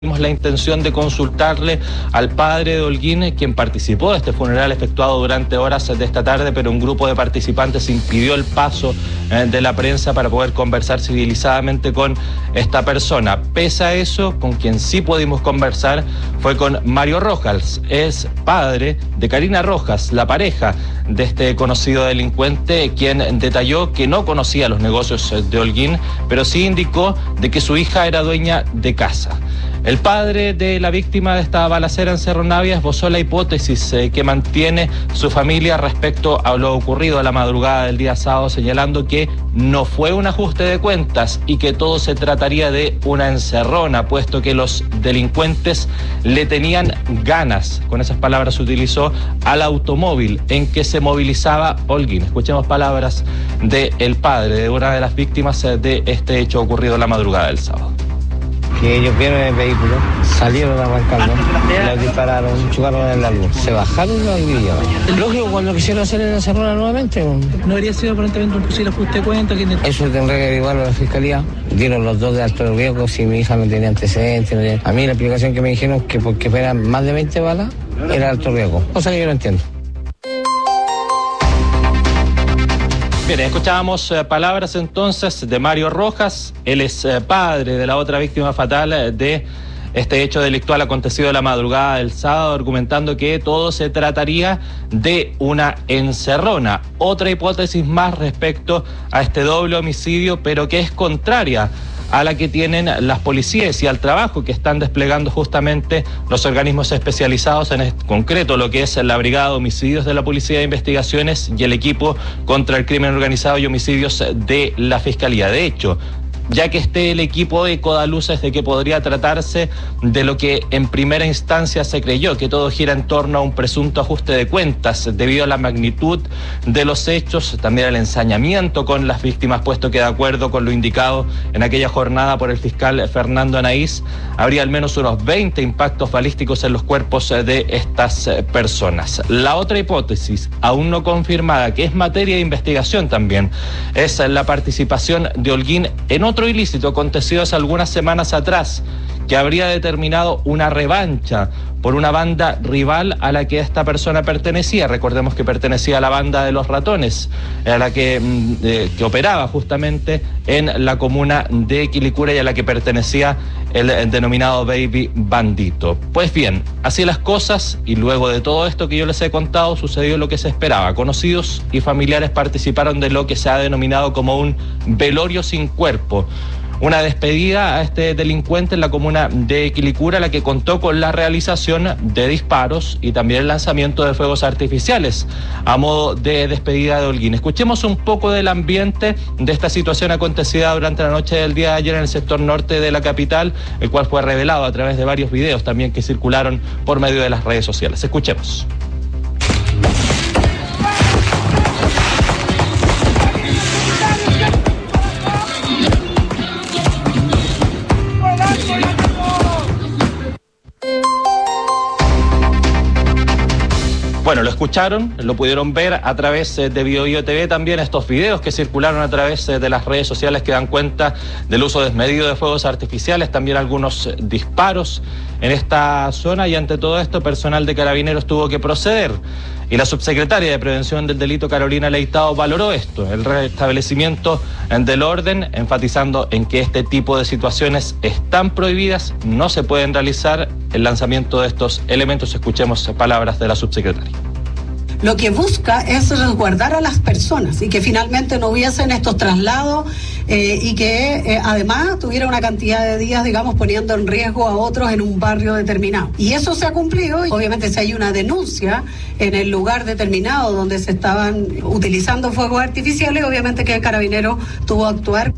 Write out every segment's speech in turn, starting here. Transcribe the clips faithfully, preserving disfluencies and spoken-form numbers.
Tuvimos la intención de consultarle al padre de Holguín, quien participó de este funeral efectuado durante horas de esta tarde, pero un grupo de participantes impidió el paso eh, de la prensa para poder conversar civilizadamente con esta persona. Pese a eso, con quien sí pudimos conversar fue con Mario Rojas, es padre de Karina Rojas, la pareja de este conocido delincuente, quien detalló que no conocía los negocios de Holguín, pero sí indicó de que su hija era dueña de casa. El padre de la víctima de esta balacera en Cerro Navia esbozó la hipótesis eh, que mantiene su familia respecto a lo ocurrido a la madrugada del día sábado, señalando que no fue un ajuste de cuentas y que todo se trataría de una encerrona, puesto que los delincuentes le tenían ganas, con esas palabras se utilizó, al automóvil en que se movilizaba Holguín. Escuchemos palabras del padre de una de las víctimas de este hecho ocurrido la madrugada del sábado. Que ellos vieron el vehículo, salieron arrancando, le dispararon, chocaron en el árbol, se bajaron y lo dividieron. Lógico, cuando quisieron hacer en la Cerrona nuevamente. ¿No habría sido aparentemente un posible ajuste de cuenta? Que... Eso tendrá que averiguarlo a la fiscalía. Dieron los dos de alto riesgo, si mi hija no tenía antecedentes. No tenía... A mí la explicación que me dijeron es que porque eran más de veinte balas, era alto riesgo, cosa que yo no entiendo. Bien, escuchábamos eh, palabras entonces de Mario Rojas. Él es eh, padre de la otra víctima fatal eh, de este hecho delictual acontecido la madrugada del sábado, argumentando que todo se trataría de una encerrona. Otra hipótesis más respecto a este doble homicidio, pero que es contraria a la que tienen las policías y al trabajo que están desplegando justamente los organismos especializados, en este concreto lo que es la Brigada de Homicidios de la Policía de Investigaciones y el equipo contra el crimen organizado y homicidios de la Fiscalía. De hecho, ya que esté el equipo eco da luces de que podría tratarse de lo que en primera instancia se creyó, que todo gira en torno a un presunto ajuste de cuentas debido a la magnitud de los hechos, también el ensañamiento con las víctimas, puesto que de acuerdo con lo indicado en aquella jornada por el fiscal Fernando Anaís, habría al menos unos veinte impactos balísticos en los cuerpos de estas personas. La otra hipótesis, aún no confirmada, que es materia de investigación también, es la participación de Holguín en otro ilícito acontecido hace algunas semanas atrás, que habría determinado una revancha por una banda rival a la que esta persona pertenecía. Recordemos que pertenecía a la banda de los ratones, a la que, eh, que operaba justamente en la comuna de Quilicura y a la que pertenecía el, el denominado Baby Bandito. Pues bien, así las cosas, y luego de todo esto que yo les he contado, sucedió lo que se esperaba. Conocidos y familiares participaron de lo que se ha denominado como un velorio sin cuerpo. Una despedida a este delincuente en la comuna de Quilicura, la que contó con la realización de disparos y también el lanzamiento de fuegos artificiales a modo de despedida de Holguín. Escuchemos un poco del ambiente de esta situación acontecida durante la noche del día de ayer en el sector norte de la capital, el cual fue revelado a través de varios videos también que circularon por medio de las redes sociales. Escuchemos. Bueno, lo escucharon, lo pudieron ver a través de Bio Bio T V también, estos videos que circularon a través de las redes sociales que dan cuenta del uso desmedido de fuegos artificiales, también algunos disparos en esta zona, y ante todo esto personal de Carabineros tuvo que proceder. Y la subsecretaria de Prevención del Delito, Carolina Leitao, valoró esto, el restablecimiento del orden, enfatizando en que este tipo de situaciones están prohibidas, no se pueden realizar el lanzamiento de estos elementos. Escuchemos palabras de la subsecretaria. Lo que busca es resguardar a las personas y que finalmente no hubiesen estos traslados eh, y que eh, además tuviera una cantidad de días, digamos, poniendo en riesgo a otros en un barrio determinado. Y eso se ha cumplido. Obviamente, si hay una denuncia en el lugar determinado donde se estaban utilizando fuegos artificiales, obviamente que el Carabinero tuvo que actuar.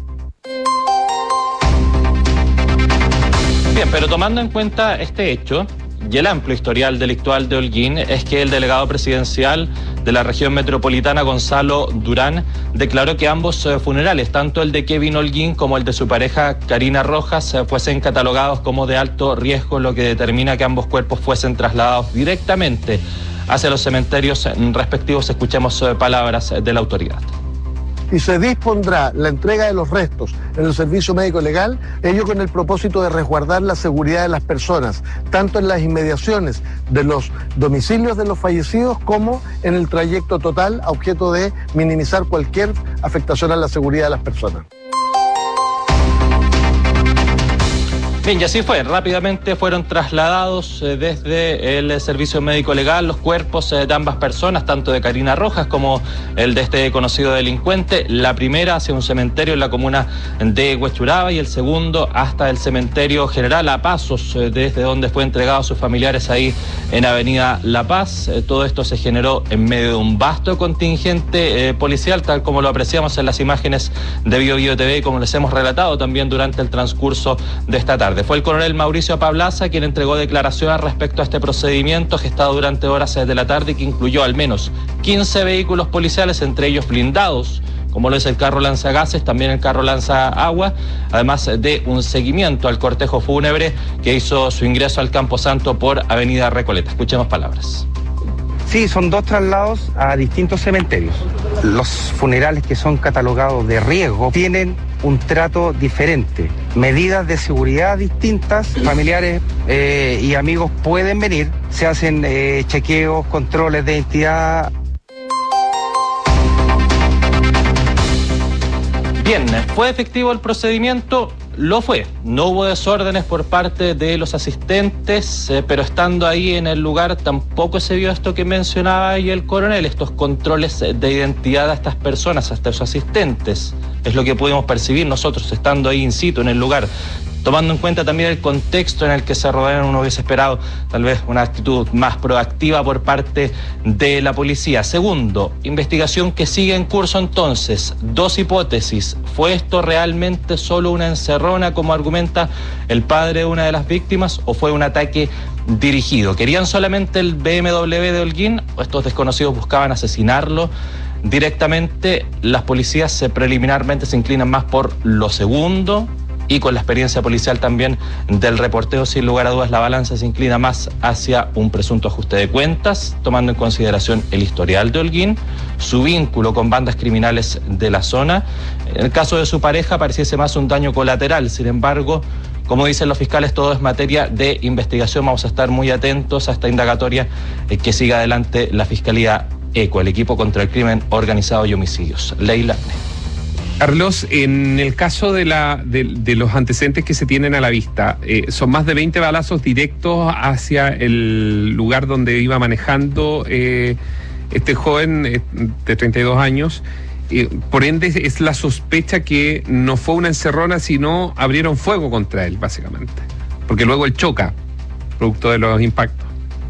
Bien, pero tomando en cuenta este hecho y el amplio historial delictual de Holguín, es que el delegado presidencial de la región metropolitana, Gonzalo Durán, declaró que ambos eh, funerales, tanto el de Kevin Holguín como el de su pareja Karina Rojas, eh, fuesen catalogados como de alto riesgo, lo que determina que ambos cuerpos fuesen trasladados directamente hacia los cementerios respectivos. Escuchemos eh, palabras de la autoridad. y se dispondrá la entrega de los restos en el servicio médico legal, ello con el propósito de resguardar la seguridad de las personas, tanto en las inmediaciones de los domicilios de los fallecidos como en el trayecto total, a objeto de minimizar cualquier afectación a la seguridad de las personas. Bien, y así fue. Rápidamente fueron trasladados eh, desde el servicio médico legal los cuerpos eh, de ambas personas, tanto de Karina Rojas como el de este conocido delincuente. La primera hacia un cementerio en la comuna de Huechuraba y el segundo hasta el cementerio General a pasos, eh, desde donde fue entregado a sus familiares ahí en Avenida La Paz. Eh, todo esto se generó en medio de un vasto contingente eh, policial, tal como lo apreciamos en las imágenes de Bio Bio T V y como les hemos relatado también durante el transcurso de esta tarde. Fue el coronel Mauricio Pablaza quien entregó declaraciones respecto a este procedimiento gestado durante horas de la tarde y que incluyó al menos quince vehículos policiales, entre ellos blindados, como lo es el carro lanzagases, también el carro lanzaagua, además de un seguimiento al cortejo fúnebre que hizo su ingreso al Camposanto por Avenida Recoleta. Escuchemos palabras. Sí, son dos traslados a distintos cementerios. Los funerales que son catalogados de riesgo tienen un trato diferente, medidas de seguridad distintas, familiares eh, y amigos pueden venir, se hacen eh, chequeos, controles de identidad. Bien, ¿fue efectivo el procedimiento? Lo fue. No hubo desórdenes por parte de los asistentes, eh, pero estando ahí en el lugar tampoco se vio esto que mencionaba ahí el coronel, estos controles de identidad a estas personas, a estos asistentes. Es lo que pudimos percibir nosotros estando ahí in situ en el lugar. Tomando en cuenta también el contexto en el que se rodearon, uno hubiese esperado tal vez una actitud más proactiva por parte de la policía. Segundo, investigación que sigue en curso entonces. Dos hipótesis. ¿Fue esto realmente solo una encerrona, como argumenta el padre de una de las víctimas, o fue un ataque dirigido? ¿Querían solamente el B M W de Holguín o estos desconocidos buscaban asesinarlo directamente? Las policías se, preliminarmente se inclinan más por lo segundo. Y con la experiencia policial también del reporteo, sin lugar a dudas, la balanza se inclina más hacia un presunto ajuste de cuentas, tomando en consideración el historial de Holguín, su vínculo con bandas criminales de la zona. En el caso de su pareja pareciese más un daño colateral. Sin embargo, como dicen los fiscales, todo es materia de investigación. Vamos a estar muy atentos a esta indagatoria eh, que siga adelante la Fiscalía ECO, el equipo contra el crimen organizado y homicidios. Leila. Carlos, en el caso de, la, de, de los antecedentes que se tienen a la vista, eh, son más de veinte balazos directos hacia el lugar donde iba manejando eh, este joven eh, de treinta y dos años. Eh, por ende, es la sospecha que no fue una encerrona, sino abrieron fuego contra él, básicamente. Porque luego él choca, producto de los impactos.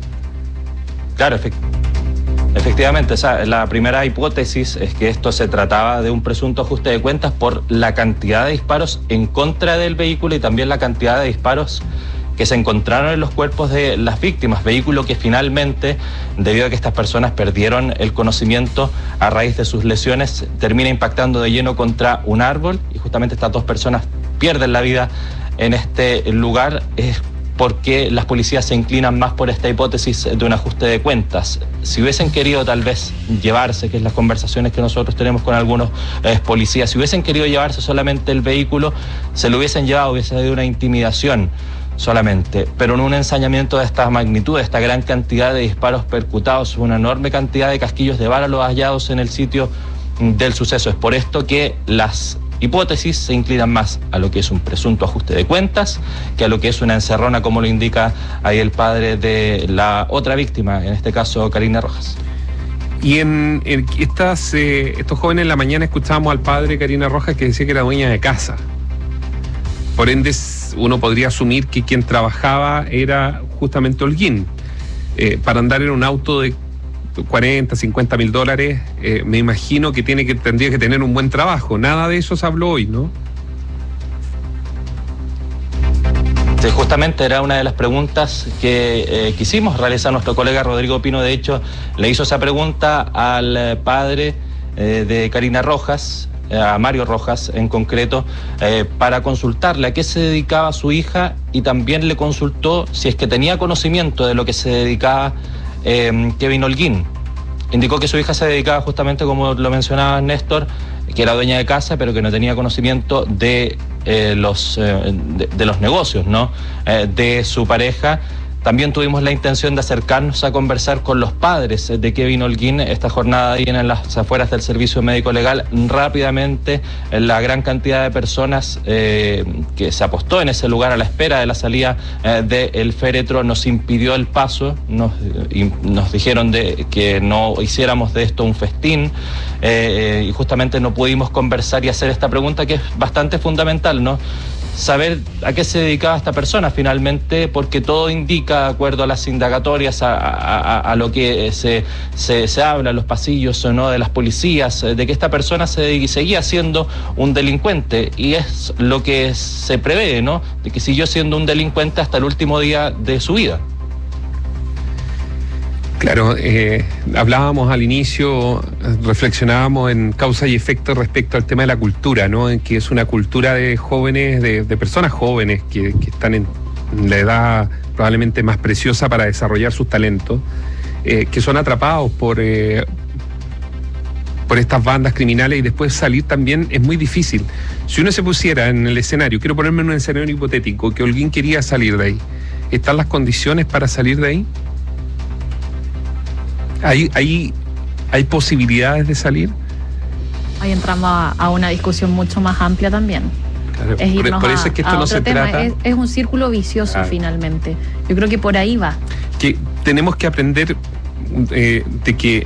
Claro, efectivamente. Efectivamente, esa, la primera hipótesis es que esto se trataba de un presunto ajuste de cuentas por la cantidad de disparos en contra del vehículo y también la cantidad de disparos que se encontraron en los cuerpos de las víctimas, vehículo que finalmente, debido a que estas personas perdieron el conocimiento a raíz de sus lesiones, termina impactando de lleno contra un árbol y justamente estas dos personas pierden la vida en este lugar. Es porque las policías se inclinan más por esta hipótesis de un ajuste de cuentas. Si hubiesen querido tal vez llevarse, que es las conversaciones que nosotros tenemos con algunos eh, policías, si hubiesen querido llevarse solamente el vehículo, se lo hubiesen llevado, hubiese habido una intimidación solamente, pero en un ensañamiento de esta magnitud, de esta gran cantidad de disparos percutados, una enorme cantidad de casquillos de bala los hallados en el sitio del suceso. Es por esto que las hipótesis se inclinan más a lo que es un presunto ajuste de cuentas que a lo que es una encerrona, como lo indica ahí el padre de la otra víctima, en este caso Karina Rojas. Y en, en estas, eh, estos jóvenes en la mañana escuchábamos al padre de Karina Rojas que decía que era dueña de casa. Por ende, uno podría asumir que quien trabajaba era justamente Holguín. Eh, para andar en un auto de cuarenta, cincuenta mil dólares, eh, me imagino que, tiene que tendría que tener un buen trabajo. Nada de eso se habló hoy, ¿no? Sí, justamente era una de las preguntas que eh, quisimos realizar. Nuestro colega Rodrigo Pino, de hecho, le hizo esa pregunta al eh, padre eh, de Karina Rojas, eh, a Mario Rojas en concreto, eh, para consultarle a qué se dedicaba su hija y también le consultó si es que tenía conocimiento de lo que se dedicaba Eh, Kevin Holguín. Indicó que su hija se dedicaba justamente, como lo mencionaba Néstor, que era dueña de casa, pero que no tenía conocimiento de, eh, los, eh, de, de los negocios, ¿no? Eh, de su pareja. También tuvimos la intención de acercarnos a conversar con los padres de Kevin Holguín. Esta jornada ahí en las afueras del Servicio Médico Legal. Rápidamente, la gran cantidad de personas eh, que se apostó en ese lugar a la espera de la salida eh, del féretro nos impidió el paso. Nos, y nos dijeron de, que no hiciéramos de esto un festín eh, y justamente no pudimos conversar y hacer esta pregunta que es bastante fundamental, ¿no? Saber a qué se dedicaba esta persona finalmente, porque todo indica, de acuerdo a las indagatorias, a, a, a lo que se, se, se habla en los pasillos, ¿no?, de las policías, de que esta persona se, seguía siendo un delincuente, y es lo que se prevé, ¿no?, de que siguió siendo un delincuente hasta el último día de su vida. Claro, eh, hablábamos al inicio, reflexionábamos en causa y efecto respecto al tema de la cultura, ¿no? En que es una cultura de jóvenes, de, de personas jóvenes que, que están en la edad probablemente más preciosa para desarrollar sus talentos, eh, que son atrapados por, eh, por estas bandas criminales, y después salir también es muy difícil. Si uno se pusiera en el escenario, quiero ponerme en un escenario hipotético, que Holguín quería salir de ahí, ¿están las condiciones para salir de ahí? ¿Hay, hay, ¿Hay posibilidades de salir? Ahí entramos a, a una discusión mucho más amplia también. Claro, es irnos por, por eso a, es que esto no se tema. trata... Es, es un círculo vicioso, claro. Finalmente. Yo creo que por ahí va. Que tenemos que aprender eh, de que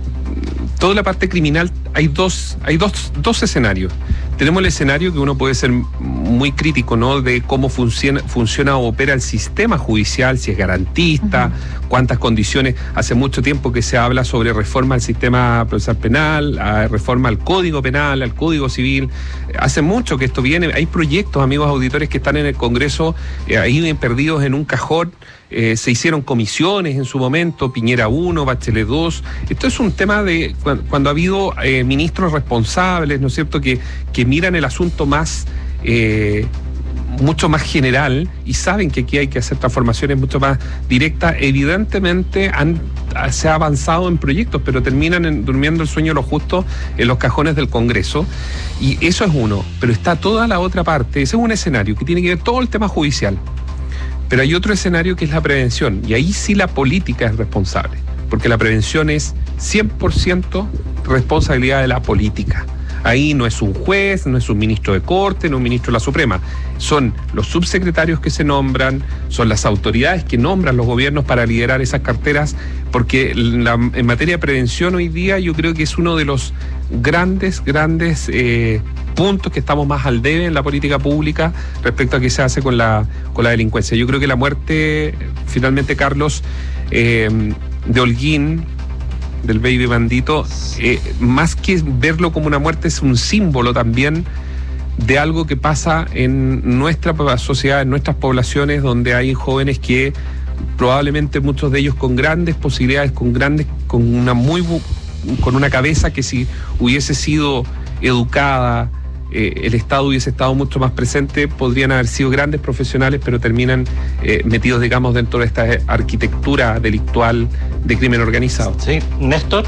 toda la parte criminal, hay dos, hay dos, dos escenarios. Tenemos el escenario que uno puede ser muy crítico, ¿no?, de cómo funciona, funciona o opera el sistema judicial, si es garantista, uh-huh. cuántas condiciones. Hace mucho tiempo que se habla sobre reforma al sistema procesal penal, a reforma al Código Penal, al Código Civil. Hace mucho que esto viene. Hay proyectos, amigos auditores, que están en el Congreso eh, ahí perdidos en un cajón. Eh, se hicieron comisiones en su momento, Piñera uno, Bachelet dos. Esto es un tema de cuando, cuando ha habido eh, ministros responsables, ¿no es cierto?, que, que miran el asunto más, eh, mucho más general, y saben que aquí hay que hacer transformaciones mucho más directas. Evidentemente han, se ha avanzado en proyectos, pero terminan en, durmiendo el sueño de los justos en los cajones del Congreso, y eso es uno. Pero está toda la otra parte. Ese es un escenario que tiene que ver todo el tema judicial. Pero hay otro escenario que es la prevención, y ahí sí la política es responsable, porque la prevención es cien por ciento responsabilidad de la política. Ahí no es un juez, no es un ministro de Corte, no un ministro de la Suprema. Son los subsecretarios que se nombran, son las autoridades que nombran los gobiernos para liderar esas carteras, porque la, en materia de prevención hoy día yo creo que es uno de los grandes, grandes eh, puntos que estamos más al debe en la política pública respecto a qué se hace con la, con la delincuencia. Yo creo que la muerte, finalmente, Carlos, eh, de Holguín, del baby bandito, eh, más que verlo como una muerte, es un símbolo también de algo que pasa en nuestra sociedad, en nuestras poblaciones, donde hay jóvenes que probablemente muchos de ellos con grandes posibilidades, con grandes, con una muy con una cabeza que si hubiese sido educada, eh, el Estado hubiese estado mucho más presente, podrían haber sido grandes profesionales, pero terminan eh, metidos, digamos, dentro de esta arquitectura delictual de crimen organizado. Sí, Néstor.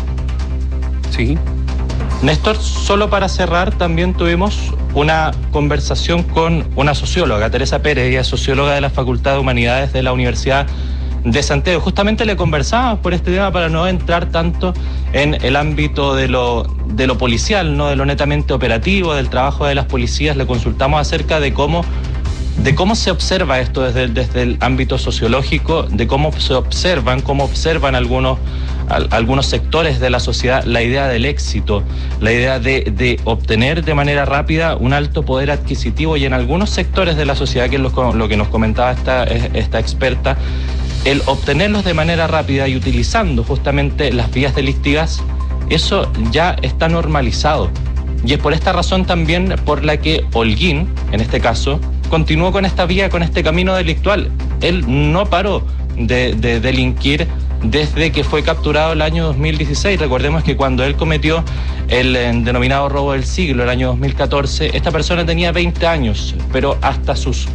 Sí. Néstor, solo para cerrar, también tuvimos una conversación con una socióloga, Teresa Pérez, ella es socióloga de la Facultad de Humanidades de la Universidad de Santiago. Justamente le conversábamos por este tema para no entrar tanto en el ámbito de lo, de lo policial, no de lo netamente operativo, del trabajo de las policías. Le consultamos acerca de cómo, de cómo se observa esto desde el, desde el ámbito sociológico, de cómo se observan, cómo observan algunos, al, algunos sectores de la sociedad la idea del éxito, la idea de, de obtener de manera rápida un alto poder adquisitivo, y en algunos sectores de la sociedad, que es lo, lo que nos comentaba esta, esta experta, el obtenerlos de manera rápida y utilizando justamente las vías delictivas, eso ya está normalizado. Y es por esta razón también por la que Holguín, en este caso, continuó con esta vía, con este camino delictual. Él no paró de, de delinquir desde que fue capturado el año dos mil dieciséis. Recordemos que cuando él cometió el, el denominado robo del siglo, el año dos mil catorce, esta persona tenía veinte años, pero hasta sus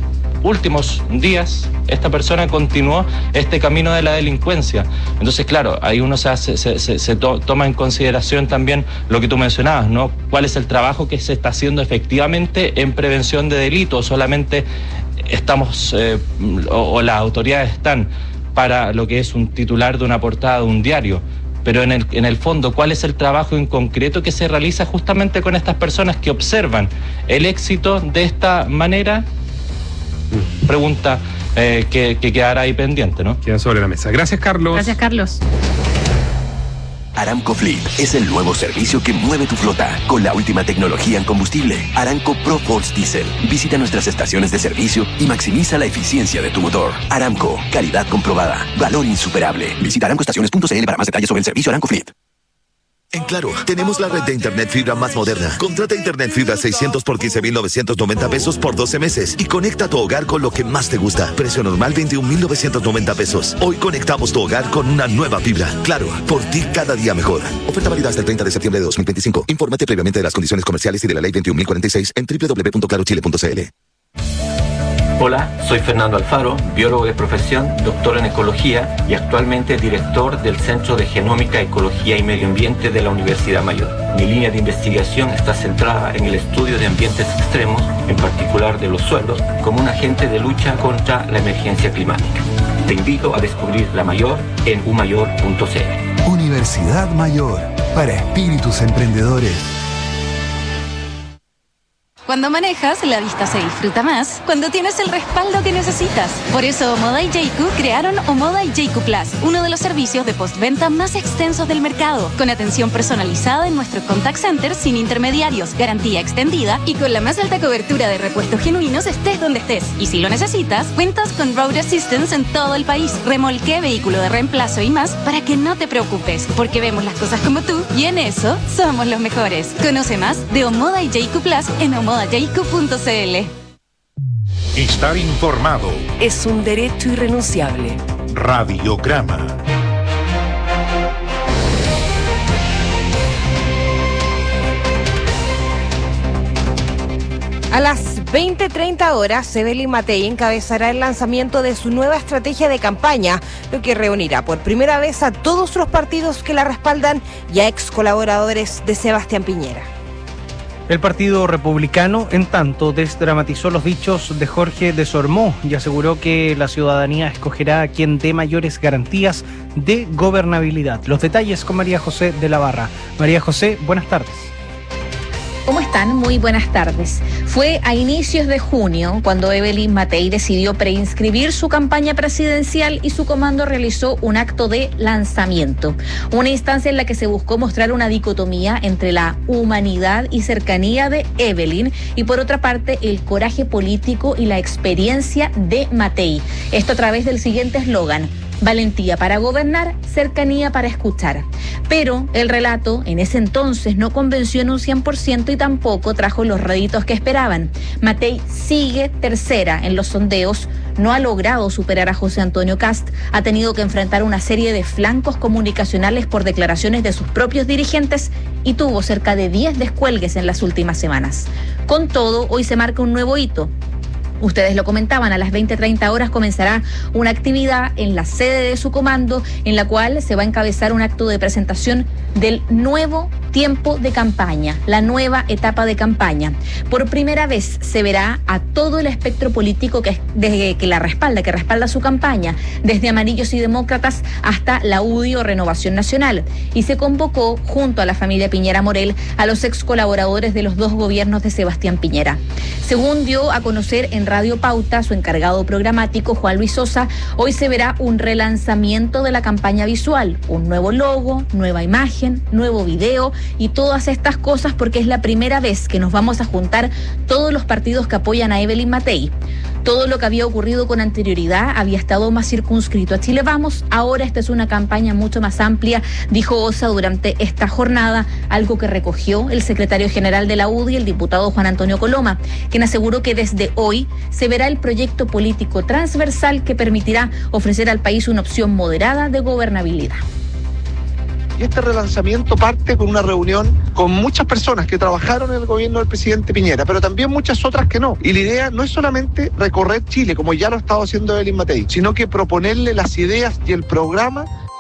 últimos días esta persona continuó este camino de la delincuencia. Entonces, claro, ahí uno se, hace, se, se, se to, toma en consideración también lo que tú mencionabas, ¿no? ¿Cuál es el trabajo que se está haciendo efectivamente en prevención de delitos? Solamente estamos, eh, o, o las autoridades están para lo que es un titular de una portada de un diario. Pero en el, en el fondo, ¿cuál es el trabajo en concreto que se realiza justamente con estas personas que observan el éxito de esta manera? Pregunta eh, que, que quedará ahí pendiente, ¿no? Queda sobre la mesa. Gracias, Carlos. Gracias, Carlos. Aramco Fleet es el nuevo servicio que mueve tu flota con la última tecnología en combustible. Aramco ProForce Diesel. Visita nuestras estaciones de servicio y maximiza la eficiencia de tu motor. Aramco, calidad comprobada, valor insuperable. Visita aramco estaciones punto c l para más detalles sobre el servicio Aramco Fleet. En Claro, tenemos la red de internet fibra más moderna. Contrata internet fibra seiscientos por quince mil novecientos noventa pesos por doce meses y conecta tu hogar con lo que más te gusta. Precio normal veintiún mil novecientos noventa pesos. Hoy conectamos tu hogar con una nueva fibra. Claro, por ti cada día mejor. Oferta válida hasta el treinta de septiembre de dos mil veinticinco. Infórmate previamente de las condiciones comerciales y de la ley veintiún mil cuarenta y seis en doble u doble u doble u punto claro chile punto c l. Hola, soy Fernando Alfaro, biólogo de profesión, doctor en ecología y actualmente director del Centro de Genómica, Ecología y Medio Ambiente de la Universidad Mayor. Mi línea de investigación está centrada en el estudio de ambientes extremos, en particular de los suelos, como un agente de lucha contra la emergencia climática. Te invito a descubrir la Mayor en u mayor punto c l. Universidad Mayor, para espíritus emprendedores. Cuando manejas, la vista se disfruta más cuando tienes el respaldo que necesitas. Por eso Omoda y Jayco crearon Omoda y Jayco Plus, uno de los servicios de postventa más extensos del mercado, con atención personalizada en nuestro contact center sin intermediarios, garantía extendida y con la más alta cobertura de repuestos genuinos estés donde estés. Y si lo necesitas, cuentas con Road Assistance en todo el país, remolque, vehículo de reemplazo y más para que no te preocupes, porque vemos las cosas como tú y en eso somos los mejores. Conoce más de Omoda y Jayco Plus en omoda jayco punto c l. Estar informado es un derecho irrenunciable. Radiograma. A las veinte treinta horas, Evelyn Matei encabezará el lanzamiento de su nueva estrategia de campaña, lo que reunirá por primera vez a todos los partidos que la respaldan y a ex colaboradores de Sebastián Piñera. El Partido Republicano, en tanto, desdramatizó los dichos de Jorge Desormeaux y aseguró que la ciudadanía escogerá a quien dé mayores garantías de gobernabilidad. Los detalles con María José de la Barra. María José, buenas tardes. ¿Cómo están? Muy buenas tardes. Fue a inicios de junio cuando Evelyn Matei decidió preinscribir su campaña presidencial y su comando realizó un acto de lanzamiento. Una instancia en la que se buscó mostrar una dicotomía entre la humanidad y cercanía de Evelyn y por otra parte el coraje político y la experiencia de Matei. Esto a través del siguiente eslogan: valentía para gobernar, cercanía para escuchar. Pero el relato en ese entonces no convenció en un cien por ciento y tampoco trajo los réditos que esperaban. Matei sigue tercera en los sondeos, no ha logrado superar a José Antonio Kast, ha tenido que enfrentar una serie de flancos comunicacionales por declaraciones de sus propios dirigentes y tuvo cerca de diez descuelgues en las últimas semanas. Con todo, hoy se marca un nuevo hito. Ustedes lo comentaban, a las veinte treinta horas comenzará una actividad en la sede de su comando en la cual se va a encabezar un acto de presentación del nuevo tiempo de campaña, la nueva etapa de campaña. Por primera vez se verá a todo el espectro político que, de, que la respalda, que respalda su campaña, desde amarillos y demócratas hasta la U D I o Renovación Nacional. Y se convocó, junto a la familia Piñera Morel, a los ex colaboradores de los dos gobiernos de Sebastián Piñera. Según dio a conocer en Radio Pauta su encargado programático, Juan Luis Sosa, hoy se verá un relanzamiento de la campaña visual, un nuevo logo, nueva imagen, nuevo video y todas estas cosas porque es la primera vez que nos vamos a juntar todos los partidos que apoyan a Evelyn Matei. Todo lo que había ocurrido con anterioridad había estado más circunscrito a Chile Vamos. Ahora esta es una campaña mucho más amplia, dijo Osa durante esta jornada, algo que recogió el secretario general de la U D I, el diputado Juan Antonio Coloma, quien aseguró que desde hoy se verá el proyecto político transversal que permitirá ofrecer al país una opción moderada de gobernabilidad. Y este relanzamiento parte con una reunión con muchas personas que trabajaron en el gobierno del presidente Piñera, pero también muchas otras que no. Y la idea no es solamente recorrer Chile, como ya lo ha estado haciendo Evelyn Matei, sino que proponerle las ideas y el programa.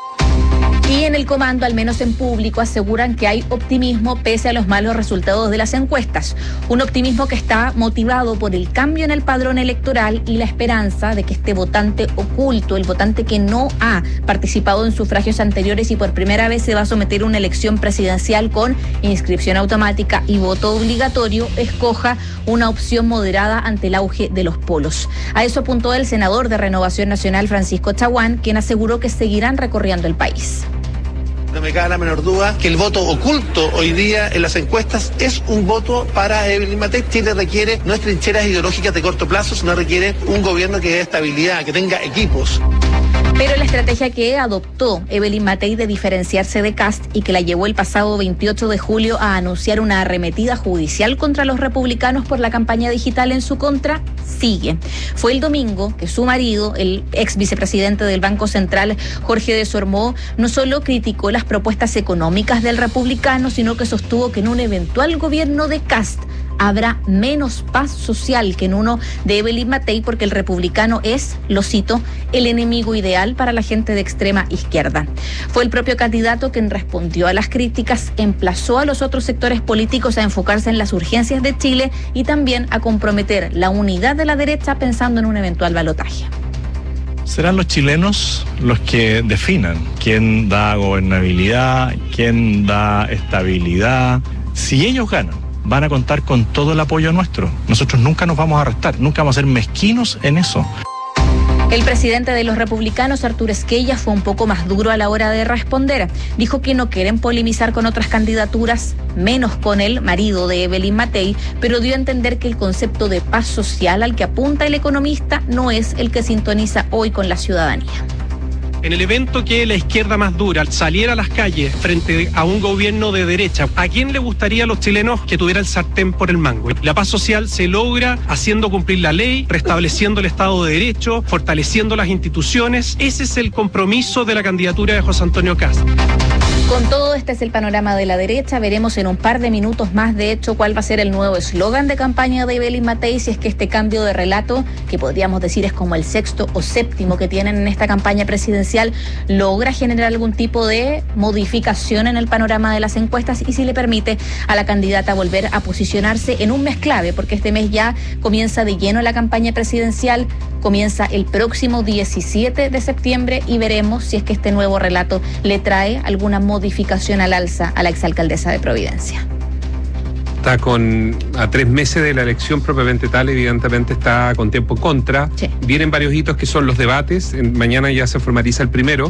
Y en el comando, al menos en público, aseguran que hay optimismo pese a los malos resultados de las encuestas. Un optimismo que está motivado por el cambio en el padrón electoral y la esperanza de que este votante oculto, el votante que no ha participado en sufragios anteriores y por primera vez se va a someter a una elección presidencial con inscripción automática y voto obligatorio, escoja una opción moderada ante el auge de los polos. A eso apuntó el senador de Renovación Nacional, Francisco Chaguán, quien aseguró que seguirán recorriendo el país. No me cabe la menor duda que el voto oculto hoy día en las encuestas es un voto para Evelyn Matei. Chile requiere no es trincheras ideológicas de corto plazo, sino requiere un gobierno que dé estabilidad, que tenga equipos. Pero la estrategia que adoptó Evelyn Matei de diferenciarse de Kast y que la llevó el pasado veintiocho de julio a anunciar una arremetida judicial contra los republicanos por la campaña digital en su contra, sigue. Fue el domingo que su marido, el ex vicepresidente del Banco Central, Jorge Desormeaux, no solo criticó las propuestas económicas del republicano, sino que sostuvo que en un eventual gobierno de Kast habrá menos paz social que en uno de Evelyn Matei, porque el republicano es, lo cito, el enemigo ideal para la gente de extrema izquierda. Fue el propio candidato quien respondió a las críticas, emplazó a los otros sectores políticos a enfocarse en las urgencias de Chile y también a comprometer la unidad de la derecha pensando en un eventual balotaje. Serán los chilenos los que definan quién da gobernabilidad, quién da estabilidad. Si ellos ganan, van a contar con todo el apoyo nuestro. Nosotros nunca nos vamos a restar, nunca vamos a ser mezquinos en eso. El presidente de los republicanos, Arturo Esquella, fue un poco más duro a la hora de responder. Dijo que no quieren polemizar con otras candidaturas, menos con el marido de Evelyn Matei, pero dio a entender que el concepto de paz social al que apunta el economista no es el que sintoniza hoy con la ciudadanía. En el evento que la izquierda más dura saliera a las calles frente a un gobierno de derecha, ¿a quién le gustaría a los chilenos que tuviera el sartén por el mango? La paz social se logra haciendo cumplir la ley, restableciendo el Estado de Derecho, fortaleciendo las instituciones. Ese es el compromiso de la candidatura de José Antonio Kast. Con todo, este es el panorama de la derecha. Veremos en un par de minutos más, de hecho, cuál va a ser el nuevo eslogan de campaña de Evelyn Matei, si es que este cambio de relato, que podríamos decir es como el sexto o séptimo que tienen en esta campaña presidencial, logra generar algún tipo de modificación en el panorama de las encuestas y si le permite a la candidata volver a posicionarse en un mes clave, porque este mes ya comienza de lleno la campaña presidencial, comienza el próximo diecisiete de septiembre y veremos si es que este nuevo relato le trae alguna modificación al alza a la exalcaldesa de Providencia. Está con a tres meses de la elección propiamente tal, evidentemente está con tiempo en contra. Sí. Vienen varios hitos que son los debates. En, mañana ya se formaliza el primero.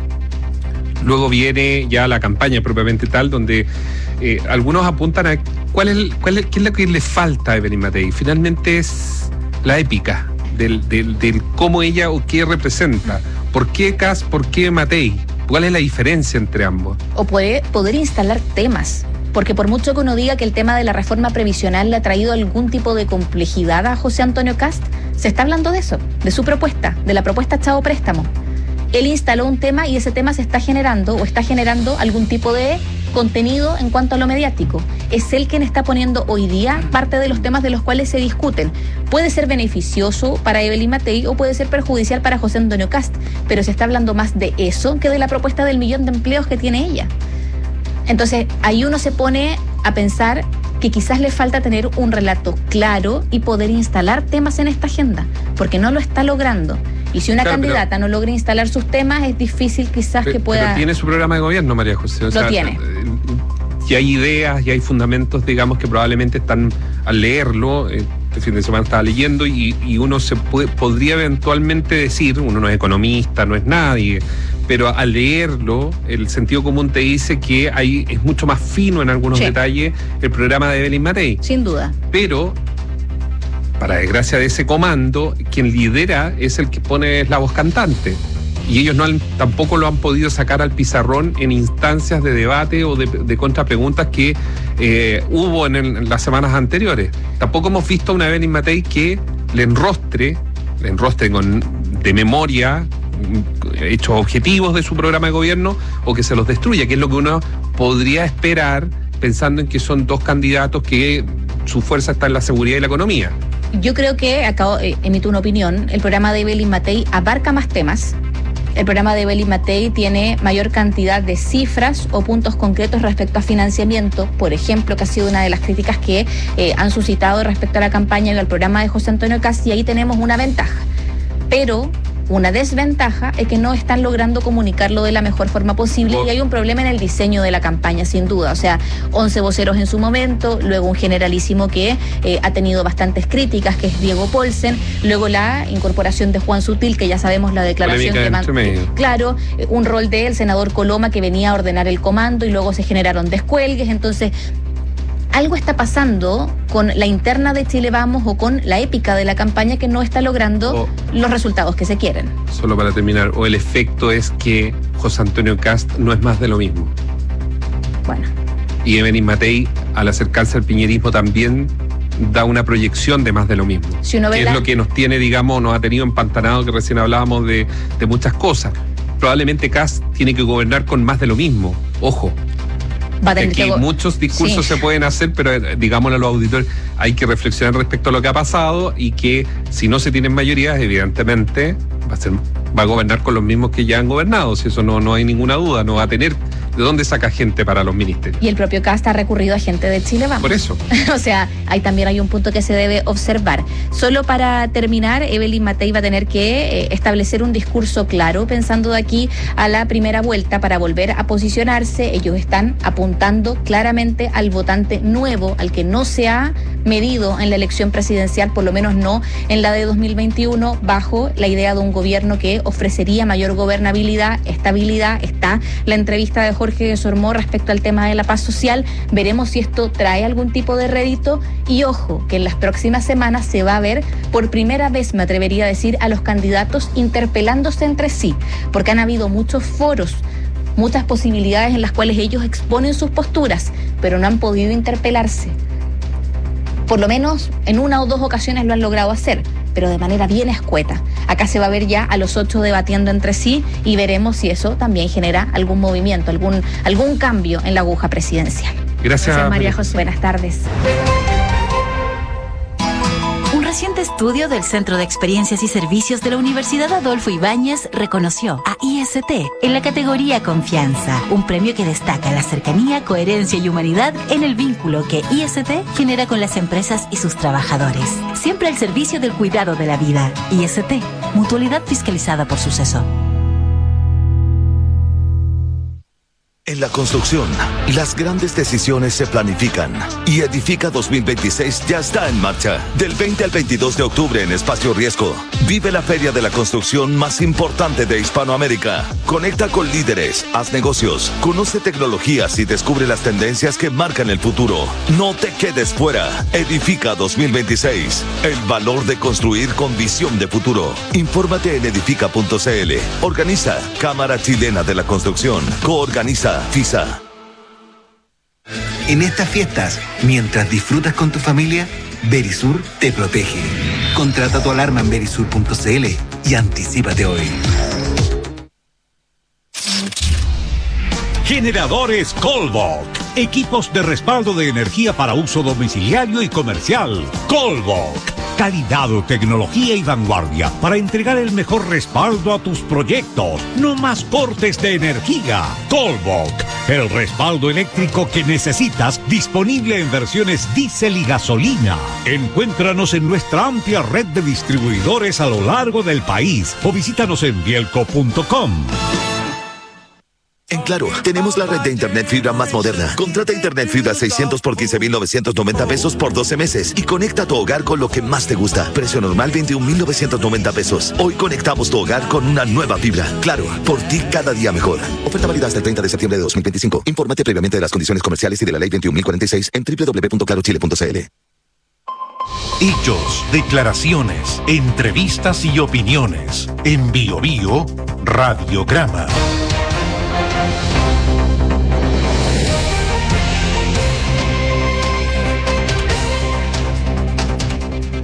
Luego viene ya la campaña propiamente tal, donde eh, algunos apuntan a cuál es, cuál es, qué es lo que le falta a Evelyn Matei. Finalmente es la épica del, del, del cómo ella o qué representa. ¿Por qué Kast? ¿Por qué Matei? ¿Cuál es la diferencia entre ambos? O puede poder instalar temas. Porque por mucho que uno diga que el tema de la reforma previsional le ha traído algún tipo de complejidad a José Antonio Kast, se está hablando de eso, de su propuesta, de la propuesta Chao Préstamo. Él instaló un tema y ese tema se está generando o está generando algún tipo de contenido en cuanto a lo mediático. Es él quien está poniendo hoy día parte de los temas de los cuales se discuten. Puede ser beneficioso para Evelyn Matei o puede ser perjudicial para José Antonio Kast, pero se está hablando más de eso que de la propuesta del millón de empleos que tiene ella. Entonces, ahí uno se pone a pensar que quizás le falta tener un relato claro y poder instalar temas en esta agenda, porque no lo está logrando. Y si una claro, candidata pero, no logra instalar sus temas, es difícil quizás pero, que pueda... Pero tiene su programa de gobierno, María José. O lo sea, tiene. Y hay ideas, y hay fundamentos, digamos, que probablemente están al leerlo. Este fin de semana estaba leyendo y, y uno se puede, podría eventualmente decir, uno no es economista, no es nadie, pero al leerlo, el sentido común te dice que hay, es mucho más fino en algunos sí. detalles el programa de Evelyn Matei. Sin duda. Pero, para desgracia de ese comando, quien lidera es el que pone la voz cantante. Y ellos no han, tampoco lo han podido sacar al pizarrón en instancias de debate o de, de contrapreguntas que eh, hubo en, el, en las semanas anteriores. Tampoco hemos visto a una Evelyn Matei que le enrostre, le enrostre con, de memoria hechos objetivos de su programa de gobierno o que se los destruya, que es lo que uno podría esperar pensando en que son dos candidatos que su fuerza está en la seguridad y la economía. Yo creo que, acabo, eh, emito una opinión, el programa de Evelyn Matei abarca más temas. El programa de Evelyn Matei tiene mayor cantidad de cifras o puntos concretos respecto a financiamiento, por ejemplo, que ha sido una de las críticas que eh, han suscitado respecto a la campaña y al programa de José Antonio Kast, y ahí tenemos una ventaja. Pero una desventaja es que no están logrando comunicarlo de la mejor forma posible y hay un problema en el diseño de la campaña, sin duda. O sea, once voceros en su momento, luego un generalísimo que eh, ha tenido bastantes críticas, que es Diego Paulsen, luego la incorporación de Juan Sutil, que ya sabemos la declaración que man- claro, un rol del senador Coloma que venía a ordenar el comando y luego se generaron descuelgues. Entonces, algo está pasando con la interna de Chile Vamos o con la épica de la campaña que no está logrando oh. los resultados que se quieren. Solo para terminar, o el efecto es que José Antonio Kast no es más de lo mismo. Bueno. Y Evelyn Matei, al acercarse al piñerismo, también da una proyección de más de lo mismo. Si uno ve que la... es lo que nos tiene, digamos, nos ha tenido empantanado, que recién hablábamos de, de muchas cosas. Probablemente Kast tiene que gobernar con más de lo mismo. Ojo. Va a tener Aquí que... muchos discursos sí. se pueden hacer, pero digámosle a los auditores, hay que reflexionar respecto a lo que ha pasado y que si no se tienen mayorías, evidentemente va a ser, va a gobernar con los mismos que ya han gobernado, si eso no, no hay ninguna duda, no va a tener de dónde saca gente para los ministerios. Y el propio Kast ha recurrido a gente de Chile Vamos. Por eso. O sea, ahí también hay un punto que se debe observar. Solo para terminar, Evelyn Matei va a tener que eh, establecer un discurso claro, pensando de aquí a la primera vuelta para volver a posicionarse. Ellos están apuntando claramente al votante nuevo, al que no se ha medido en la elección presidencial, por lo menos no en la de dos mil veintiuno, bajo la idea de un gobierno que ofrecería mayor gobernabilidad, estabilidad. Está la entrevista de Jorge de Sormó respecto al tema de la paz social. Veremos si esto trae algún tipo de rédito y ojo, que en las próximas semanas se va a ver por primera vez, me atrevería a decir, a los candidatos interpelándose entre sí, porque han habido muchos foros, muchas posibilidades en las cuales ellos exponen sus posturas, pero no han podido interpelarse. Por lo menos en una o dos ocasiones lo han logrado hacer, pero de manera bien escueta. Acá se va a ver ya a los ocho debatiendo entre sí y veremos si eso también genera algún movimiento, algún, algún cambio en la aguja presidencial. Gracias, Gracias María José. Buenas tardes. Un reciente estudio del Centro de Experiencias y Servicios de la Universidad Adolfo Ibáñez reconoció a I S T en la categoría Confianza, un premio que destaca la cercanía, coherencia y humanidad en el vínculo que I S T genera con las empresas y sus trabajadores. Siempre al servicio del cuidado de la vida. I S T, mutualidad fiscalizada por Suceso. En la construcción, las grandes decisiones se planifican y Edifica dos mil veintiséis ya está en marcha. Del veinte al veintidós de octubre en Espacio Riesgo. Vive la feria de la construcción más importante de Hispanoamérica. Conecta con líderes, haz negocios, conoce tecnologías y descubre las tendencias que marcan el futuro. No te quedes fuera. Edifica dos mil veintiséis. El valor de construir con visión de futuro. Infórmate en edifica punto c l. Organiza Cámara Chilena de la Construcción. Coorganiza FISA. En estas fiestas, mientras disfrutas con tu familia, Verisur te protege. Contrata tu alarma en verisur punto c l y anticípate hoy. Generadores Colbok. Equipos de respaldo de energía para uso domiciliario y comercial. Colbok. Calidad, tecnología y vanguardia para entregar el mejor respaldo a tus proyectos. No más cortes de energía. Colbok. El respaldo eléctrico que necesitas, disponible en versiones diésel y gasolina. Encuéntranos en nuestra amplia red de distribuidores a lo largo del país o visítanos en bielco punto com. En Claro, tenemos la red de internet fibra más moderna. Contrata internet fibra seiscientos por quince mil novecientos noventa pesos por doce meses y conecta tu hogar con lo que más te gusta. Precio normal veintiún mil novecientos noventa pesos. Hoy conectamos tu hogar con una nueva fibra. Claro, por ti cada día mejor. Oferta válida hasta el treinta de septiembre de dos mil veinticinco. Infórmate previamente de las condiciones comerciales y de la ley veintiún mil cuarenta y seis en doble u doble u doble u punto claro chile punto c l. Hechos, declaraciones, entrevistas y opiniones. En Bio Bio, Radiograma.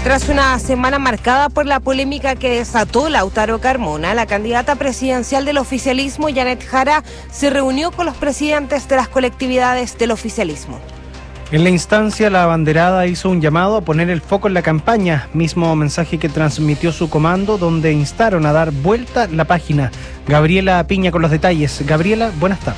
Tras una semana marcada por la polémica que desató Lautaro Carmona, la candidata presidencial del oficialismo, Janet Jara, se reunió con los presidentes de las colectividades del oficialismo. En la instancia, la abanderada hizo un llamado a poner el foco en la campaña, mismo mensaje que transmitió su comando, donde instaron a dar vuelta la página. Gabriela Piña con los detalles. Gabriela, buenas tardes.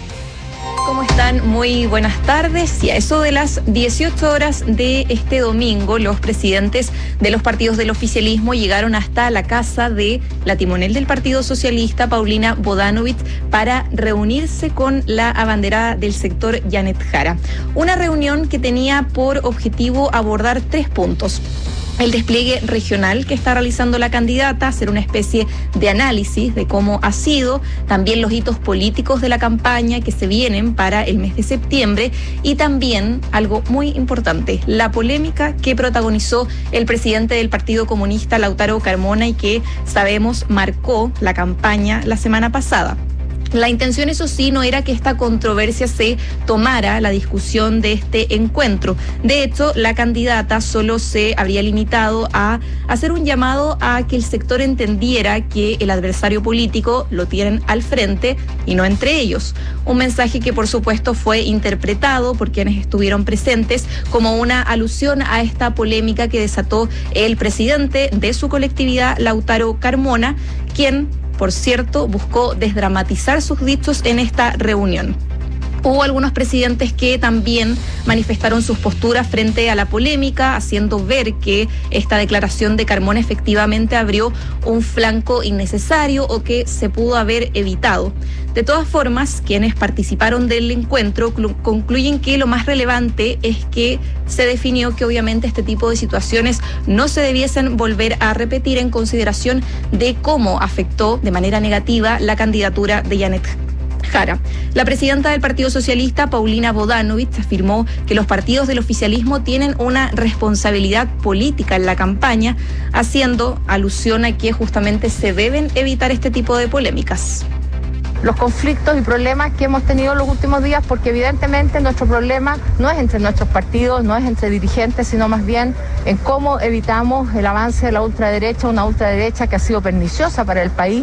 ¿Cómo están? Muy buenas tardes. Y a eso de las dieciocho horas de este domingo, los presidentes de los partidos del oficialismo llegaron hasta la casa de la timonel del Partido Socialista, Paulina Bodanovich, para reunirse con la abanderada del sector, Janet Jara. Una reunión que tenía por objetivo abordar tres puntos. El despliegue regional que está realizando la candidata, hacer una especie de análisis de cómo ha sido, también los hitos políticos de la campaña que se vienen para el mes de septiembre y también, algo muy importante, la polémica que protagonizó el presidente del Partido Comunista, Lautaro Carmona, y que sabemos marcó la campaña la semana pasada. La intención, eso sí, no era que esta controversia se tomara la discusión de este encuentro. De hecho, la candidata solo se habría limitado a hacer un llamado a que el sector entendiera que el adversario político lo tienen al frente y no entre ellos. Un mensaje que, por supuesto, fue interpretado por quienes estuvieron presentes como una alusión a esta polémica que desató el presidente de su colectividad, Lautaro Carmona, quien, por cierto, buscó desdramatizar sus dichos en esta reunión. Hubo algunos presidentes que también manifestaron sus posturas frente a la polémica, haciendo ver que esta declaración de Carmona efectivamente abrió un flanco innecesario o que se pudo haber evitado. De todas formas, quienes participaron del encuentro concluyen que lo más relevante es que se definió que obviamente este tipo de situaciones no se debiesen volver a repetir en consideración de cómo afectó de manera negativa la candidatura de Janet Jara. La presidenta del Partido Socialista, Paulina Bodanovich, afirmó que los partidos del oficialismo tienen una responsabilidad política en la campaña, haciendo alusión a que justamente se deben evitar este tipo de polémicas. Los conflictos y problemas que hemos tenido en los últimos días, porque evidentemente nuestro problema no es entre nuestros partidos, no es entre dirigentes, sino más bien en cómo evitamos el avance de la ultraderecha, una ultraderecha que ha sido perniciosa para el país.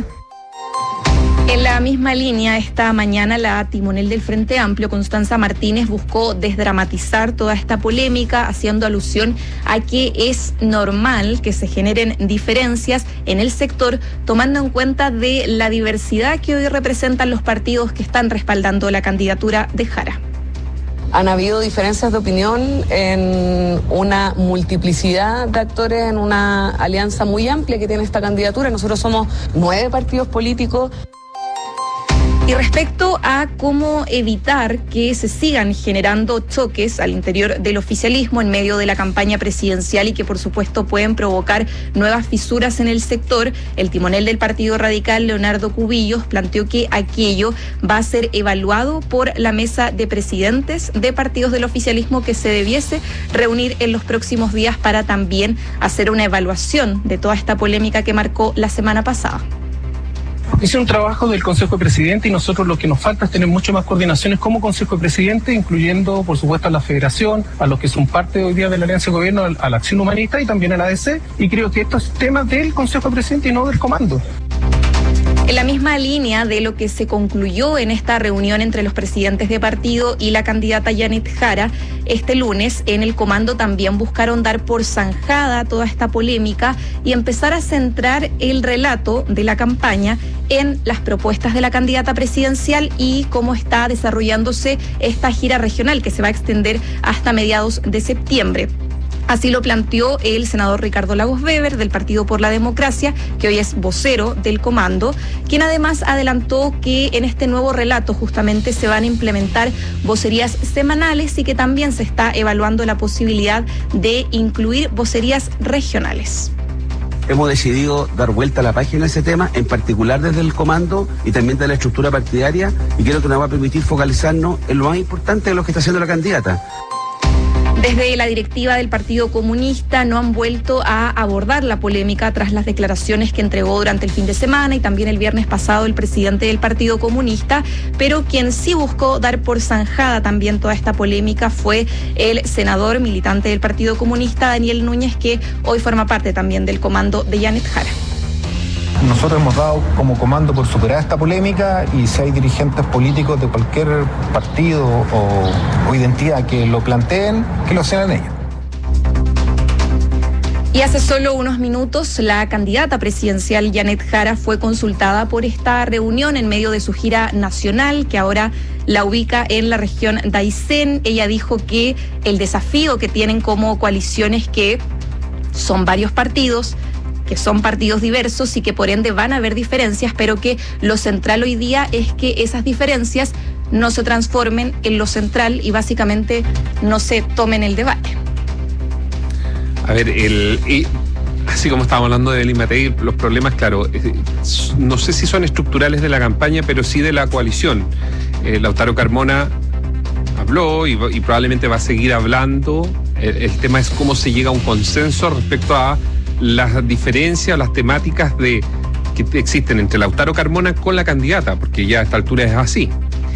En la misma línea, esta mañana la timonel del Frente Amplio, Constanza Martínez, buscó desdramatizar toda esta polémica, haciendo alusión a que es normal que se generen diferencias en el sector, tomando en cuenta de la diversidad que hoy representan los partidos que están respaldando la candidatura de Jara. Han habido diferencias de opinión en una multiplicidad de actores, en una alianza muy amplia que tiene esta candidatura. Nosotros somos nueve partidos políticos. Y respecto a cómo evitar que se sigan generando choques al interior del oficialismo en medio de la campaña presidencial y que por supuesto pueden provocar nuevas fisuras en el sector, el timonel del Partido Radical, Leonardo Cubillos, planteó que aquello va a ser evaluado por la mesa de presidentes de partidos del oficialismo que se debiese reunir en los próximos días para también hacer una evaluación de toda esta polémica que marcó la semana pasada. Hice un trabajo del Consejo de Presidente y nosotros lo que nos falta es tener mucho más coordinaciones como Consejo de Presidente, incluyendo, por supuesto, a la Federación, a los que son parte hoy día de la Alianza de Gobierno, a la Acción Humanista y también a la A D C. Y creo que esto es tema del Consejo de Presidente y no del comando. En la misma línea de lo que se concluyó en esta reunión entre los presidentes de partido y la candidata Janet Jara, este lunes en el comando también buscaron dar por zanjada toda esta polémica y empezar a centrar el relato de la campaña en las propuestas de la candidata presidencial y cómo está desarrollándose esta gira regional que se va a extender hasta mediados de septiembre. Así lo planteó el senador Ricardo Lagos Weber del Partido por la Democracia, que hoy es vocero del comando, quien además adelantó que en este nuevo relato justamente se van a implementar vocerías semanales y que también se está evaluando la posibilidad de incluir vocerías regionales. Hemos decidido dar vuelta a la página de ese tema, en particular desde el comando y también de la estructura partidaria, y creo que nos va a permitir focalizarnos en lo más importante de lo que está haciendo la candidata. Desde la directiva del Partido Comunista no han vuelto a abordar la polémica tras las declaraciones que entregó durante el fin de semana y también el viernes pasado el presidente del Partido Comunista, pero quien sí buscó dar por zanjada también toda esta polémica fue el senador militante del Partido Comunista, Daniel Núñez, que hoy forma parte también del comando de Janet Jara. Nosotros hemos dado como comando por superar esta polémica y si hay dirigentes políticos de cualquier partido o, o identidad que lo planteen, que lo sean ellos. Y hace solo unos minutos la candidata presidencial Janet Jara fue consultada por esta reunión en medio de su gira nacional, que ahora la ubica en la región de Aysén. Ella dijo que el desafío que tienen como coalición es que son varios partidos, que son partidos diversos y que por ende van a haber diferencias, pero que lo central hoy día es que esas diferencias no se transformen en lo central y básicamente no se tomen el debate. A ver, el, y, así como estábamos hablando de Evelyn Matei, los problemas, claro, eh, no sé si son estructurales de la campaña, pero sí de la coalición. Eh, Lautaro Carmona habló y, y probablemente va a seguir hablando. El, el tema es cómo se llega a un consenso respecto a las diferencias, las temáticas de que existen entre Lautaro Carmona con la candidata, porque ya a esta altura es así.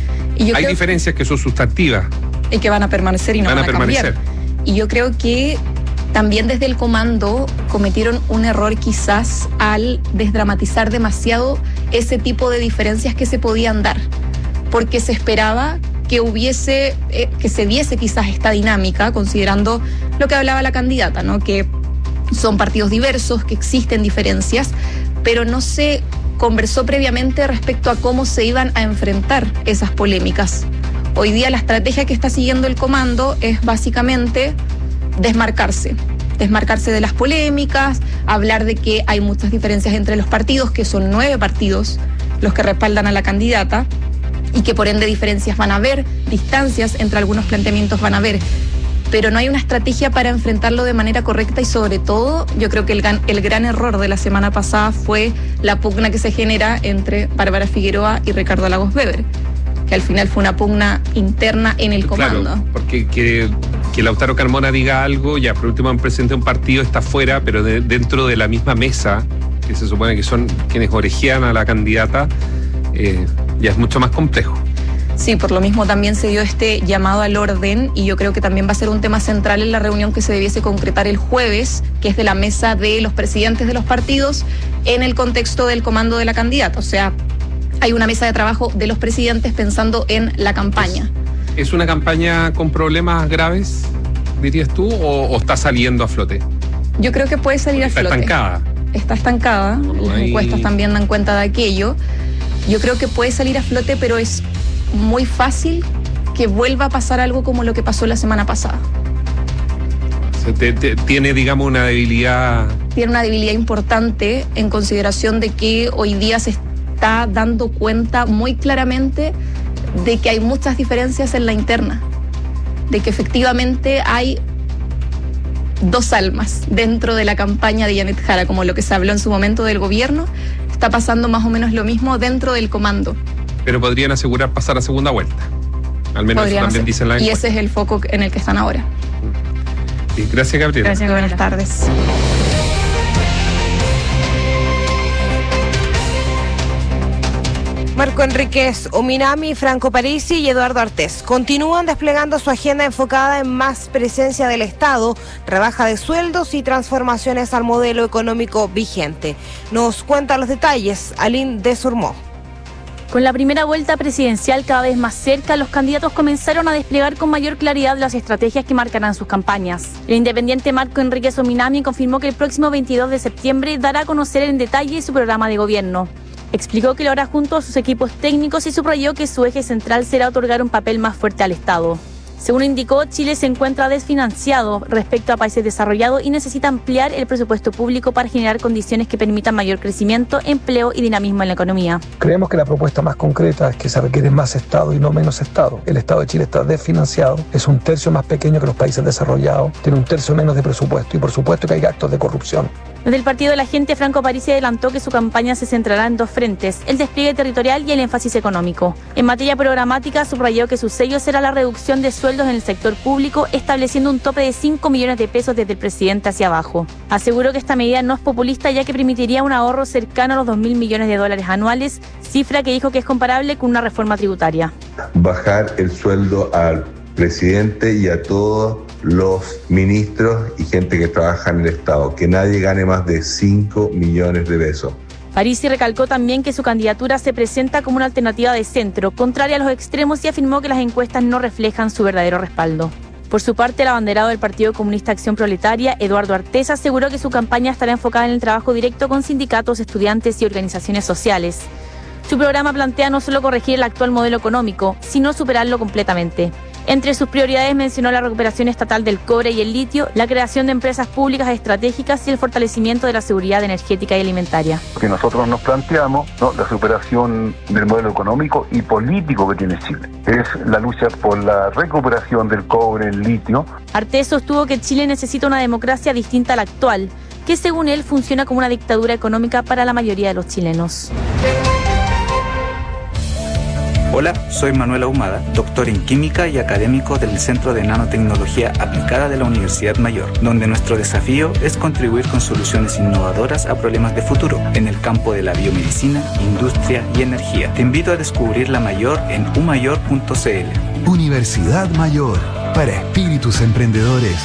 Y hay diferencias que son sustantivas. Y que van a permanecer y no van, van a, a cambiar. Y yo creo que también desde el comando cometieron un error quizás al desdramatizar demasiado ese tipo de diferencias que se podían dar, porque se esperaba que hubiese, eh, que se diese quizás esta dinámica, considerando lo que hablaba la candidata, ¿no? Que son partidos diversos, que existen diferencias, pero no se conversó previamente respecto a cómo se iban a enfrentar esas polémicas. Hoy día la estrategia que está siguiendo el comando es básicamente desmarcarse, desmarcarse de las polémicas, hablar de que hay muchas diferencias entre los partidos, que son nueve partidos los que respaldan a la candidata, y que por ende diferencias van a haber, distancias entre algunos planteamientos van a haber, pero no hay una estrategia para enfrentarlo de manera correcta y sobre todo yo creo que el gran, el gran error de la semana pasada fue la pugna que se genera entre Bárbara Figueroa y Ricardo Lagos Weber, que al final fue una pugna interna en el comando. Claro, porque que, que Lautaro Carmona diga algo, ya por último un presidente de un partido está fuera, pero de, dentro de la misma mesa, que se supone que son quienes orejean a la candidata, eh, ya es mucho más complejo. Sí, por lo mismo también se dio este llamado al orden y yo creo que también va a ser un tema central en la reunión que se debiese concretar el jueves, que es de la mesa de los presidentes de los partidos en el contexto del comando de la candidata. O sea, hay una mesa de trabajo de los presidentes pensando en la campaña. ¿Es una campaña con problemas graves, dirías tú, o, o está saliendo a flote? Yo creo que puede salir a flote. Está estancada. Está estancada, las hay... encuestas también dan cuenta de aquello. Yo creo que puede salir a flote, pero es muy fácil que vuelva a pasar algo como lo que pasó la semana pasada. Se te, te, tiene, digamos, una debilidad... Tiene una debilidad importante en consideración de que hoy día se está dando cuenta muy claramente de que hay muchas diferencias en la interna, de que efectivamente hay dos almas dentro de la campaña de Janet Jara, como lo que se habló en su momento del gobierno, está pasando más o menos lo mismo dentro del comando. Pero podrían asegurar pasar a segunda vuelta. Al menos eso también dicen la encuesta. Y ese es el foco en el que están ahora. Sí, gracias, Gabriela. Gracias, buenas tardes. Marco Enríquez Ominami, Franco Parisi y Eduardo Artés continúan desplegando su agenda enfocada en más presencia del Estado, rebaja de sueldos y transformaciones al modelo económico vigente. Nos cuenta los detalles Aline Desurmó. Con la primera vuelta presidencial cada vez más cerca, los candidatos comenzaron a desplegar con mayor claridad las estrategias que marcarán sus campañas. El independiente Marco Enríquez Ominami confirmó que el próximo veintidós de septiembre dará a conocer en detalle su programa de gobierno. Explicó que lo hará junto a sus equipos técnicos y subrayó que su eje central será otorgar un papel más fuerte al Estado. Según indicó, Chile se encuentra desfinanciado respecto a países desarrollados y necesita ampliar el presupuesto público para generar condiciones que permitan mayor crecimiento, empleo y dinamismo en la economía. Creemos que la propuesta más concreta es que se requiere más Estado y no menos Estado. El Estado de Chile está desfinanciado, es un tercio más pequeño que los países desarrollados, tiene un tercio menos de presupuesto y por supuesto que hay actos de corrupción. Desde el partido de la gente, Franco Parisi adelantó que su campaña se centrará en dos frentes, el despliegue territorial y el énfasis económico. En materia programática, subrayó que su sello será la reducción de sueldos en el sector público, estableciendo un tope de cinco millones de pesos desde el presidente hacia abajo. Aseguró que esta medida no es populista, ya que permitiría un ahorro cercano a los dos mil millones de dólares anuales, cifra que dijo que es comparable con una reforma tributaria. Bajar el sueldo al presidente y a todos los ministros y gente que trabaja en el Estado, que nadie gane más de cinco millones de pesos. Parisi recalcó también que su candidatura se presenta como una alternativa de centro, contraria a los extremos, y afirmó que las encuestas no reflejan su verdadero respaldo. Por su parte, el abanderado del Partido Comunista Acción Proletaria, Eduardo Arteza, aseguró que su campaña estará enfocada en el trabajo directo con sindicatos, estudiantes y organizaciones sociales. Su programa plantea no solo corregir el actual modelo económico, sino superarlo completamente. Entre sus prioridades mencionó la recuperación estatal del cobre y el litio, la creación de empresas públicas estratégicas y el fortalecimiento de la seguridad energética y alimentaria. Lo que nosotros nos planteamos, ¿no?, la superación del modelo económico y político que tiene Chile. Es la lucha por la recuperación del cobre, el litio. Artés sostuvo que Chile necesita una democracia distinta a la actual, que según él funciona como una dictadura económica para la mayoría de los chilenos. Hola, soy Manuel Ahumada, doctor en Química y académico del Centro de Nanotecnología Aplicada de la Universidad Mayor, donde nuestro desafío es contribuir con soluciones innovadoras a problemas de futuro en el campo de la biomedicina, industria y energía. Te invito a descubrir la Mayor en u mayor punto c l. Universidad Mayor, para espíritus emprendedores.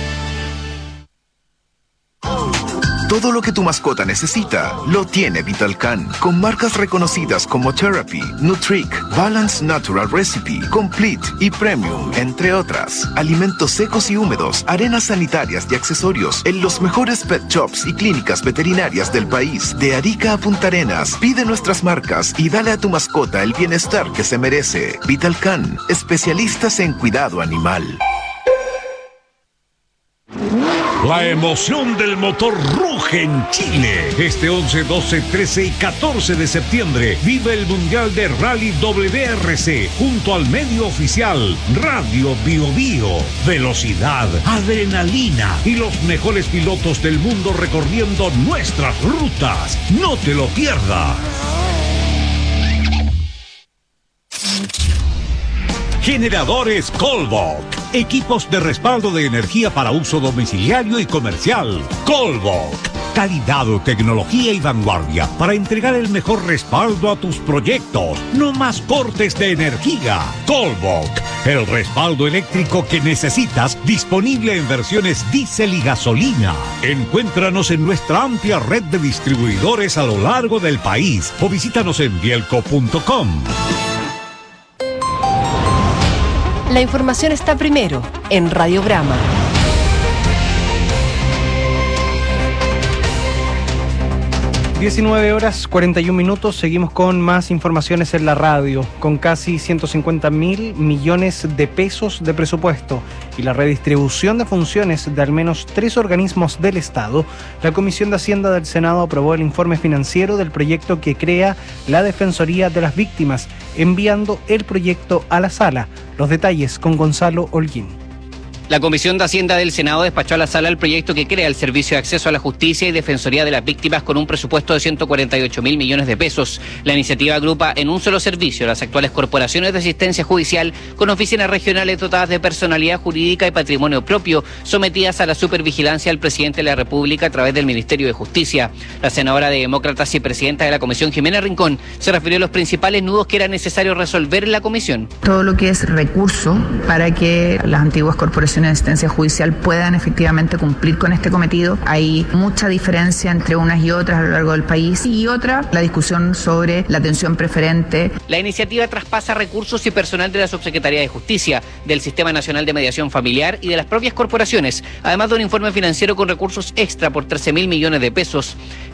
Todo lo que tu mascota necesita lo tiene Vitalcan, con marcas reconocidas como Therapy, Nutric, Balance Natural Recipe, Complete y Premium, entre otras. Alimentos secos y húmedos, arenas sanitarias y accesorios en los mejores pet shops y clínicas veterinarias del país. De Arica a Punta Arenas, pide nuestras marcas y dale a tu mascota el bienestar que se merece. Vitalcan, especialistas en cuidado animal. La emoción del motor ruge en Chile. Este once, doce, trece y catorce de septiembre vive el Mundial de Rally W R C junto al medio oficial Radio Bio Bio. Velocidad, adrenalina y los mejores pilotos del mundo recorriendo nuestras rutas. No te lo pierdas. Generadores Colbach. Equipos de respaldo de energía para uso domiciliario y comercial. Colbach. Calidad, tecnología y vanguardia para entregar el mejor respaldo a tus proyectos. No más cortes de energía. Colbach. El respaldo eléctrico que necesitas, disponible en versiones diésel y gasolina. Encuéntranos en nuestra amplia red de distribuidores a lo largo del país o visítanos en bielco punto com. La información está primero en Radiograma. diecinueve horas cuarenta y un minutos, seguimos con más informaciones en la radio. Con casi ciento cincuenta mil millones de pesos de presupuesto y la redistribución de funciones de al menos tres organismos del Estado, la Comisión de Hacienda del Senado aprobó el informe financiero del proyecto que crea la Defensoría de las Víctimas, enviando el proyecto a la sala. Los detalles con Gonzalo Holguín. La Comisión de Hacienda del Senado despachó a la sala el proyecto que crea el Servicio de Acceso a la Justicia y Defensoría de las Víctimas con un presupuesto de ciento cuarenta y ocho mil millones de pesos. La iniciativa agrupa en un solo servicio las actuales corporaciones de asistencia judicial con oficinas regionales dotadas de personalidad jurídica y patrimonio propio, sometidas a la supervigilancia del presidente de la República a través del Ministerio de Justicia. La senadora de Demócratas y presidenta de la Comisión, Jimena Rincón, se refirió a los principales nudos que era necesario resolver en la comisión. Todo lo que es recurso para que las antiguas corporaciones de asistencia judicial puedan efectivamente cumplir con este cometido. Hay mucha diferencia entre unas y otras a lo largo del país. Y otra, la discusión sobre la atención preferente. La iniciativa traspasa recursos y personal de la Subsecretaría de Justicia, del Sistema Nacional de Mediación Familiar y de las propias corporaciones, además de un informe financiero con recursos extra por trece mil millones de pesos.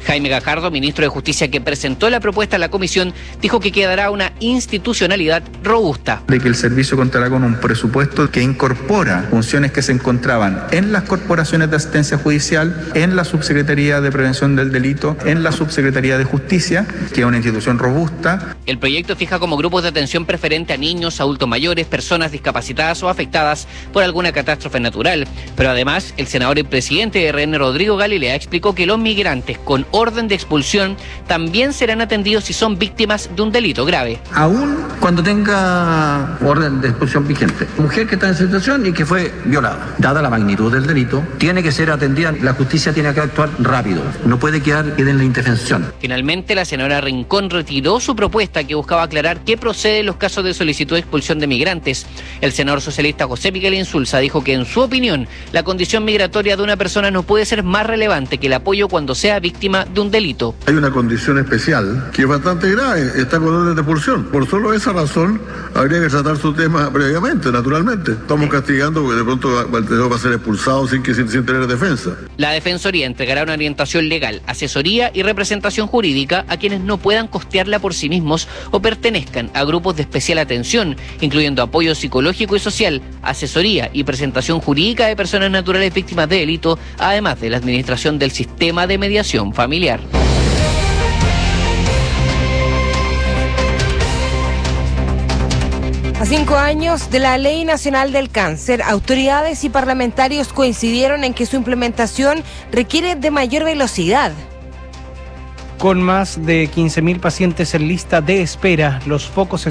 Jaime Gajardo, ministro de Justicia que presentó la propuesta a la comisión, dijo que quedará una institucionalidad robusta. De que el servicio contará con un presupuesto que incorpora funciones que se encontraban en las corporaciones de asistencia judicial, en la Subsecretaría de Prevención del Delito, en la Subsecretaría de Justicia, que es una institución robusta. El proyecto fija como grupos de atención preferente a niños, adultos mayores, personas discapacitadas o afectadas por alguna catástrofe natural. Pero además, el senador y presidente de R N, Rodrigo Galilea, explicó que los migrantes con orden de expulsión también serán atendidos si son víctimas de un delito grave. Aún cuando tenga orden de expulsión vigente, mujer que está en situación y que fue violada, dada la magnitud del delito, tiene que ser atendida. La justicia tiene que actuar rápido, no puede quedar en la indefensión. Finalmente, la senadora Rincón retiró su propuesta que buscaba aclarar qué procede en los casos de solicitud de expulsión de migrantes. El senador socialista José Miguel Insulza dijo que, en su opinión, la condición migratoria de una persona no puede ser más relevante que el apoyo cuando sea víctima de un delito. Hay una condición especial que es bastante grave, está con orden de expulsión. Por solo esa razón habría que tratar su tema previamente, naturalmente. Estamos castigando porque de pronto va, va a ser expulsado sin, que, sin, sin tener defensa. La Defensoría entregará una orientación legal, asesoría y representación jurídica a quienes no puedan costearla por sí mismos o pertenezcan a grupos de especial atención, incluyendo apoyo psicológico y social, asesoría y presentación jurídica de personas naturales víctimas de delito, además de la administración del sistema de mediación familiar. A cinco años de la Ley Nacional del Cáncer, autoridades y parlamentarios coincidieron en que su implementación requiere de mayor velocidad. Con más de quince mil pacientes en lista de espera, los focos